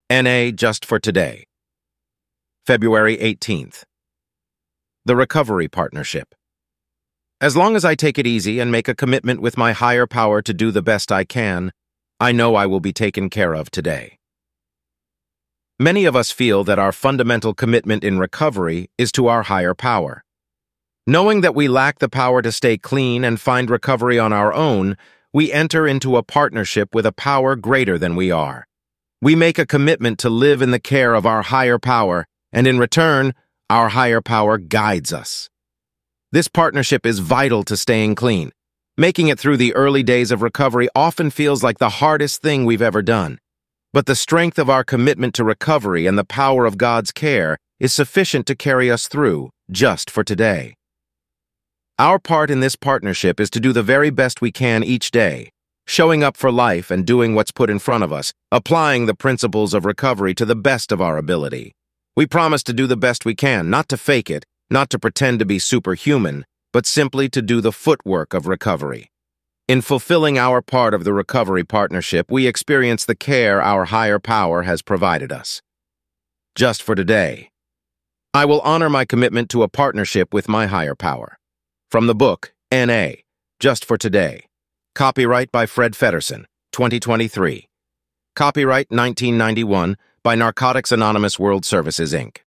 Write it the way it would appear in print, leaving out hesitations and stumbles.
NA just for today. February 18th. The Recovery Partnership. As long as I take it easy and make a commitment with my higher power to do the best I can, I know I will be taken care of today. Many of us feel that our fundamental commitment in recovery is to our higher power. Knowing that we lack the power to stay clean and find recovery on our own, we enter into a partnership with a power greater than we are. We make a commitment to live in the care of our higher power, and in return, our higher power guides us. This partnership is vital to staying clean. Making it through the early days of recovery often feels like the hardest thing we've ever done. But the strength of our commitment to recovery and the power of God's care is sufficient to carry us through, just for today. Our part in this partnership is to do the very best we can each day, showing up for life and doing what's put in front of us, applying the principles of recovery to the best of our ability. We promise to do the best we can, not to fake it, not to pretend to be superhuman, but simply to do the footwork of recovery. In fulfilling our part of the recovery partnership, we experience the care our higher power has provided us. Just for today. I will honor my commitment to a partnership with my higher power. From the book, N.A., Just for Today. Copyright by Fred Feddersen, 2023. Copyright 1991 by Narcotics Anonymous World Services, Inc.